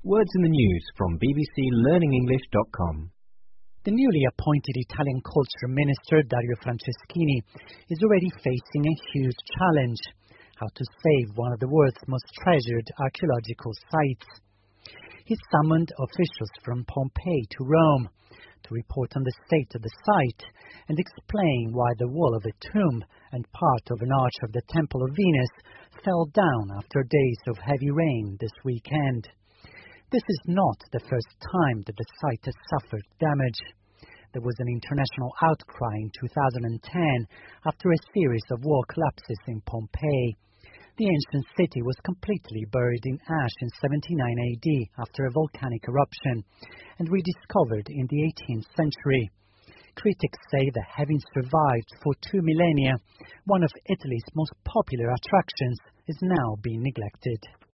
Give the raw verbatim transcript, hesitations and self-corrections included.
Words in the news from b b c learning english dot com. The newly appointed Italian Culture Minister, Dario Franceschini, is already facing a huge challenge: how to save one of the world's most treasured archaeological sites. He summoned officials from Pompeii to Rome to report on the state of the site and explain why the wall of a tomb and part of an arch of the Temple of Venus fell down after days of heavy rain this weekend. This is not the first time that the site has suffered damage. There was an international outcry in two thousand ten after a series of wall collapses in Pompeii. The ancient city was completely buried in ash in seventy-nine A D after a volcanic eruption and rediscovered in the eighteenth century. Critics say that having survived for two millennia, one of Italy's most popular attractions is now being neglected.